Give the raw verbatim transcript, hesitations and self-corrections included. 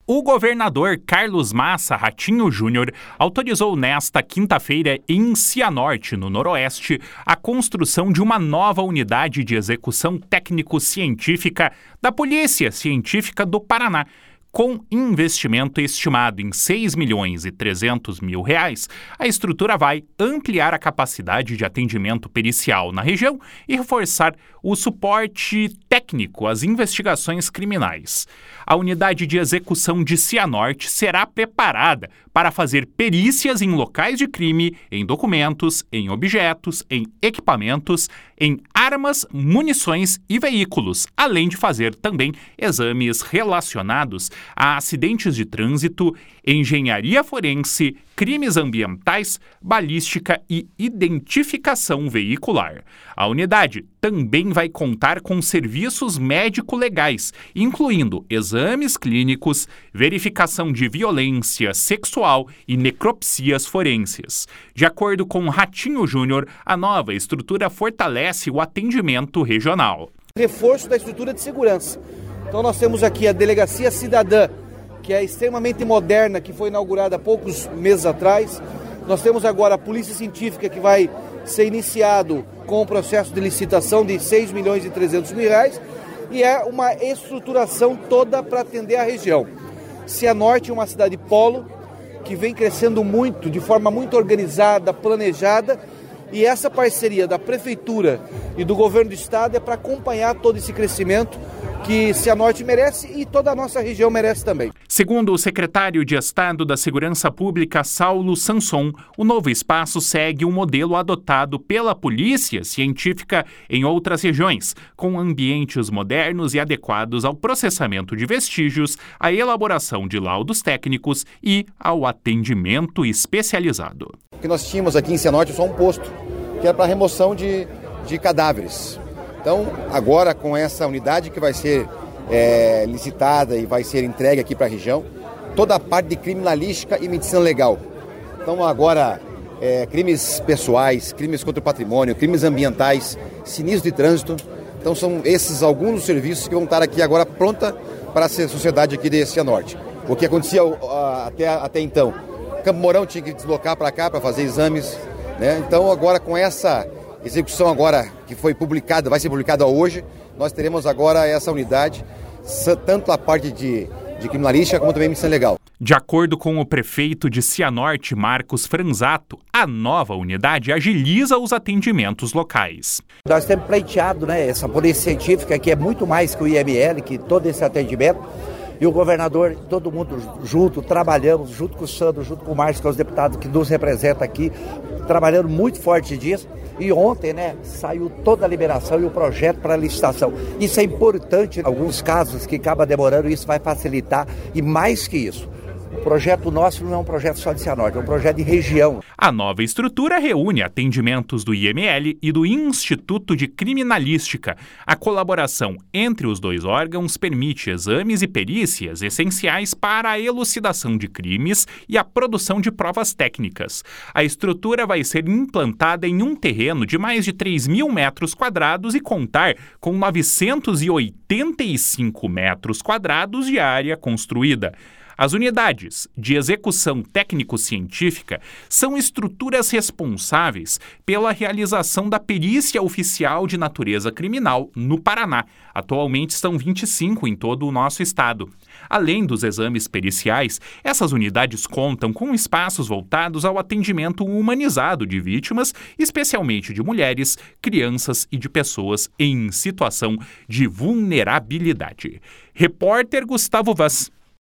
O governador Carlos Massa Ratinho Júnior autorizou nesta quinta-feira em Cianorte, no Noroeste, a construção de uma nova unidade de execução técnico-científica da Polícia Científica do Paraná. Com investimento estimado em seis milhões e trezentos mil reais, a estrutura vai ampliar a capacidade de atendimento pericial na região e reforçar o suporte técnico às investigações criminais. A unidade de execução de Cianorte será preparada para fazer perícias em locais de crime, em documentos, em objetos, em equipamentos, em armas, munições e veículos, além de fazer também exames relacionados a acidentes de trânsito, engenharia forense, crimes ambientais, balística e identificação veicular. A unidade também vai contar com serviços médico-legais, incluindo exames clínicos, verificação de violência sexual e necropsias forenses. De acordo com Ratinho Júnior, a nova estrutura fortalece o atendimento regional. Reforço da estrutura de segurança. Então nós temos aqui a Delegacia Cidadã, que é extremamente moderna, que foi inaugurada há poucos meses atrás. Nós temos agora a Polícia Científica, que vai ser iniciado com o processo de licitação de seis milhões e trezentos mil reais, e é uma estruturação toda para atender a região. Cianorte é uma cidade polo, que vem crescendo muito, de forma muito organizada, planejada, e essa parceria da Prefeitura e do Governo do Estado é para acompanhar todo esse crescimento que Cianorte merece e toda a nossa região merece também. Segundo o secretário de Estado da Segurança Pública, Saulo Sanson, o novo espaço segue o modelo adotado pela Polícia Científica em outras regiões, com ambientes modernos e adequados ao processamento de vestígios, à elaboração de laudos técnicos e ao atendimento especializado. O que nós tínhamos aqui em Cianorte é só um posto, que era para remoção de, de cadáveres. Então, agora com essa unidade que vai ser é, licitada e vai ser entregue aqui para a região, toda a parte de criminalística e medicina legal. Então, agora, é, crimes pessoais, crimes contra o patrimônio, crimes ambientais, sinistros de trânsito. Então, são esses alguns dos serviços que vão estar aqui agora pronta para a sociedade aqui de Cianorte. O que acontecia uh, até, até então, Campo Mourão tinha que deslocar para cá para fazer exames, né? Então, agora com essa execução agora que foi publicada, vai ser publicada hoje, nós teremos agora essa unidade, tanto a parte de, de criminalística como também medicina legal. De acordo com o prefeito de Cianorte, Marcos Franzato, a nova unidade agiliza os atendimentos locais. Nós temos pleiteado, né, essa polícia científica, que é muito mais que o I M L, que todo esse atendimento. E o governador, todo mundo junto, trabalhamos, junto com o Sandro, junto com o Márcio, que é os deputados que nos representam aqui, trabalhando muito forte disso. E ontem, né, saiu toda a liberação e o projeto para licitação. Isso é importante em alguns casos que acaba demorando, isso vai facilitar. E mais que isso, o projeto nosso não é um projeto só de Cianorte, é um projeto de região. A nova estrutura reúne atendimentos do I M L e do Instituto de Criminalística. A colaboração entre os dois órgãos permite exames e perícias essenciais para a elucidação de crimes e a produção de provas técnicas. A estrutura vai ser implantada em um terreno de mais de três mil metros quadrados e contar com novecentos e oitenta e cinco metros quadrados de área construída. As unidades de execução técnico-científica são estruturas responsáveis pela realização da perícia oficial de natureza criminal no Paraná. Atualmente são vinte e cinco em todo o nosso estado. Além dos exames periciais, essas unidades contam com espaços voltados ao atendimento humanizado de vítimas, especialmente de mulheres, crianças e de pessoas em situação de vulnerabilidade. Repórter Gustavo Vaz.